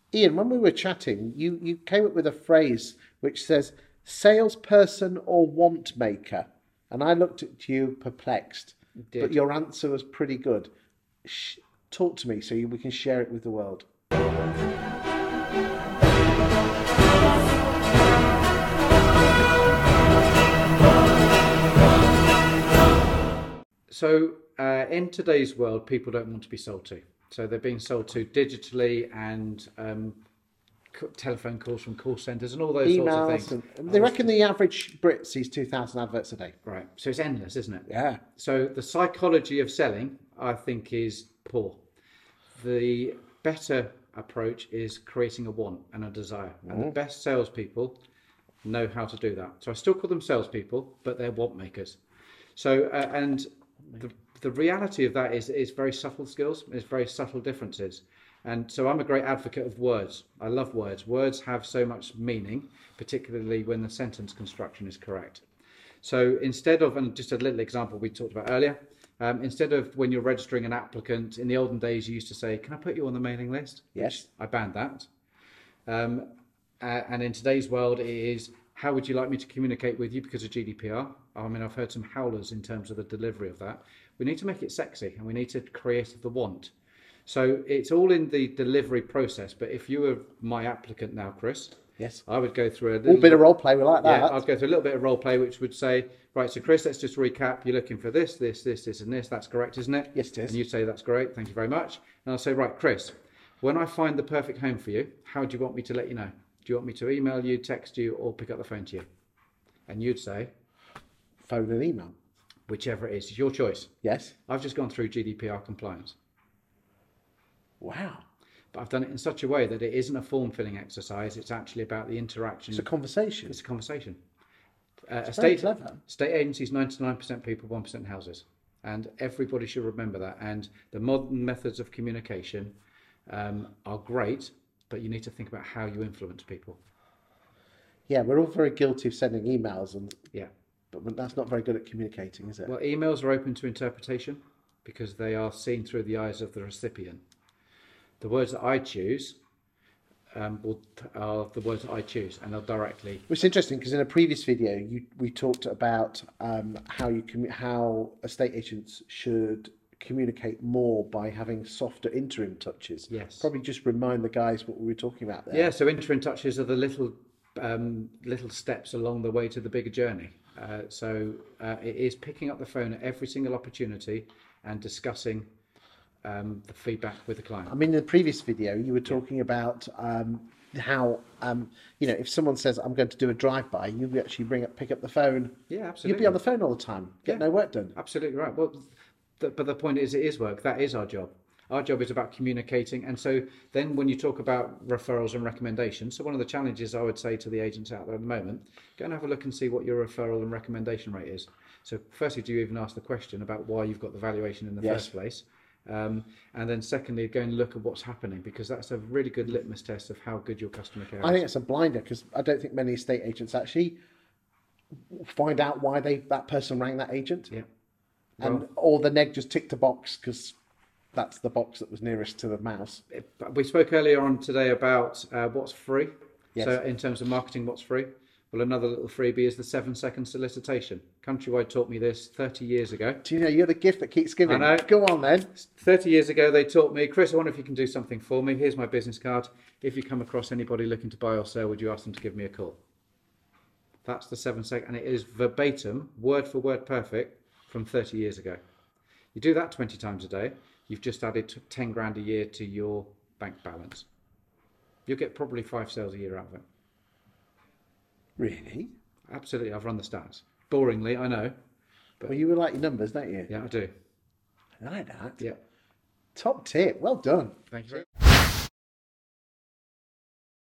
Ian, when we were chatting, you came up with a phrase which says salesperson or want maker. And I looked at you perplexed, but Did. your answer was pretty good. Talk to me so we can share it with the world. So, in today's world, people don't want to be sold to. So they're being sold to digitally and telephone calls from call centres and all those sorts of Emails, things. and they reckon the average Brit sees 2,000 adverts a day. Right. So it's endless, isn't it? Yeah. So the psychology of selling, I think, is poor. The better approach is creating a want and a desire. And the best salespeople know how to do that. So I still call them salespeople, but they're want makers. So, and the reality of that is very subtle skills. It's very subtle differences. And so I'm a great advocate of words. I love words. Words have so much meaning, particularly when the sentence construction is correct. So instead of, and just a little example we talked about earlier, instead of when you're registering an applicant, in the olden days you used to say, can I put you on the mailing list? Yes. I banned that. And in today's world it is, how would you like me to communicate with you because of GDPR? I mean, I've heard some howlers in terms of the delivery of that. We need to make it sexy and we need to create the want. So it's all in the delivery process. But if you were my applicant now, Chris, Yes. I would go through a Little bit of role play, we like that. yeah, I'd go through a little bit of role play, which would say, right, so Chris, let's just recap. You're looking for this, this, and this. That's correct, isn't it? Yes, it is. And you say, that's great. Thank you very much. And I'll say, right, Chris, when I find the perfect home for you, how do you want me to let you know? Do you want me to email you, text you, or pick up the phone to you? And you'd say, Phone and email. whichever it is. It's your choice. Yes. I've just gone through GDPR compliance. Wow. But I've done it in such a way that it isn't a form-filling exercise. It's actually about the interaction. It's a conversation. It's a conversation. Very clever. State agencies, 99% people, 1% houses. And everybody should remember that. And the modern methods of communication are great, but you need to think about how you influence people. Yeah, we're all very guilty of sending emails, Yeah. but that's not very good at communicating, is it? Well, emails are open to interpretation because they are seen through the eyes of the recipient. The words that I choose are the words that I choose, and they'll directly. It's interesting because in a previous video we talked about how estate agents should communicate more by having softer interim touches. Yes. Probably just remind the guys what we were talking about there. Yeah. So interim touches are the little steps along the way to the bigger journey. It is picking up the phone at every single opportunity and discussing the feedback with the client. I mean, in the previous video, you were talking about how, if someone says, I'm going to do a drive-by, you actually pick up the phone. Yeah, absolutely. You'd be on the phone all the time, get no work done. Absolutely right. Well, but the point is, it is work. That is our job. Our job is about communicating. And so then when you talk about referrals and recommendations, so one of the challenges I would say to the agents out there at the moment, go and have a look and see what your referral and recommendation rate is. So firstly, do you even ask the question about why you've got the valuation in the first place? And then secondly, go and look at what's happening, because that's a really good litmus test of how good your customer care is. I think it's a blinder because I don't think many estate agents actually find out why that person rang that agent. Yeah. Or the neg just ticked a box because that's the box that was nearest to the mouse. We spoke earlier on today about what's free. Yes. So in terms of marketing, what's free? Well, another little freebie is the 7-second solicitation. Countrywide taught me this 30 years ago. Do you know you're the gift that keeps giving? I know. Go on then. 30 years ago, they taught me, Chris, I wonder if you can do something for me. Here's my business card. If you come across anybody looking to buy or sell, would you ask them to give me a call? That's the 7-second, and it is verbatim, word for word perfect from 30 years ago. You do that 20 times a day, you've just added 10 grand a year to your bank balance. You'll get probably 5 sales a year out of it. Really? Absolutely, I've run the stats. Boringly, I know. Well, you like your numbers, don't you? Yeah, I do. I like that. Yeah. Top tip. Well done. Thank you very much.